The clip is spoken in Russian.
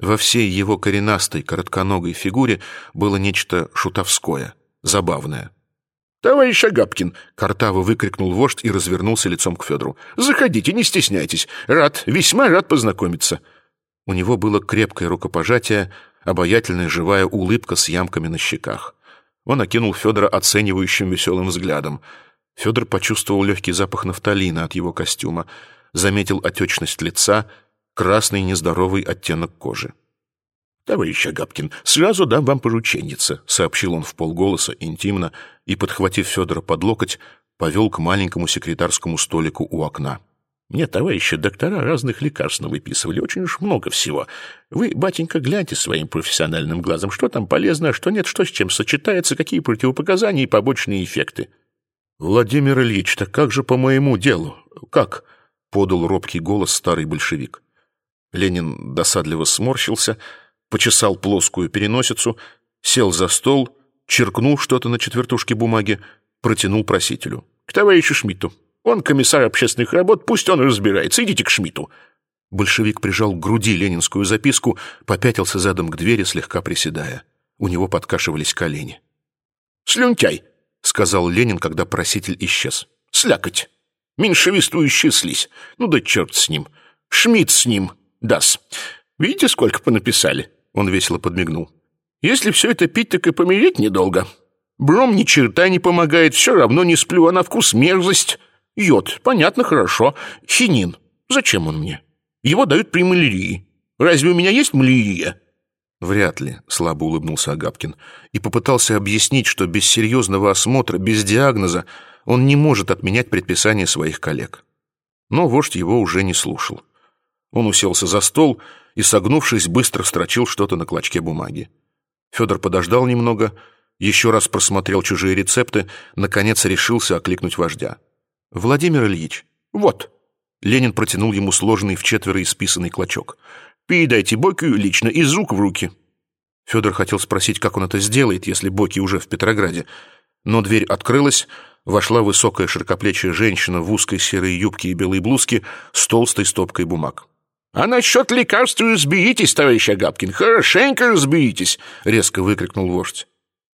Во всей его коренастой, коротконогой фигуре было нечто шутовское, забавное. «Товарищ Агапкин!» — картаво выкрикнул вождь и развернулся лицом к Федору. «Заходите, не стесняйтесь. Весьма рад познакомиться». У него было крепкое рукопожатие, обаятельная живая улыбка с ямками на щеках. Он окинул Федора оценивающим веселым взглядом. Федор почувствовал легкий запах нафталина от его костюма, заметил отечность лица, красный нездоровый оттенок кожи. «Товарищ Агапкин, сразу дам вам порученница», — сообщил он вполголоса, интимно, и, подхватив Федора под локоть, повел к маленькому секретарскому столику у окна. «Мне, товарищи, доктора разных лекарств выписывали, очень уж много всего. Вы, батенька, гляньте своим профессиональным глазом, что там полезно, а что нет, что с чем сочетается, какие противопоказания и побочные эффекты». «Владимир Ильич, так как же по моему делу? Как?» — подал робкий голос старый большевик. Ленин досадливо сморщился, почесал плоскую переносицу, сел за стол, черкнул что-то на четвертушке бумаги, протянул просителю. «К товарищу Шмидту. Он комиссар общественных работ, пусть он разбирается. Идите к Шмидту». Большевик прижал к груди ленинскую записку, попятился задом к двери, слегка приседая. У него подкашивались колени. «Слюнтяй», — сказал Ленин, когда проситель исчез. «Слякоть. Меньшевистующий слизь. Ну да черт с ним. Шмидт с ним. Дас. Видите, сколько понаписали?» Он весело подмигнул. «Если все это пить, так и помереть недолго. Бром ни черта не помогает, все равно не сплю, а на вкус мерзость. Йод, понятно, хорошо. Хинин. Зачем он мне? Его дают при малярии. Разве у меня есть малярия?» «Вряд ли», — слабо улыбнулся Агапкин и попытался объяснить, что без серьезного осмотра, без диагноза он не может отменять предписания своих коллег. Но вождь его уже не слушал. Он уселся за стол и, согнувшись, быстро строчил что-то на клочке бумаги. Федор подождал немного, еще раз просмотрел чужие рецепты, наконец решился окликнуть вождя. «Владимир Ильич». «Вот». Ленин протянул ему сложенный вчетверо исписанный клочок. «Передайте Бокию лично, из рук в руки». Федор хотел спросить, как он это сделает, если Боки уже в Петрограде. Но дверь открылась, вошла высокая широкоплечая женщина в узкой серой юбке и белой блузке с толстой стопкой бумаг. «А насчет лекарств разберитесь, товарищ Агапкин, хорошенько разберитесь», — резко выкрикнул вождь.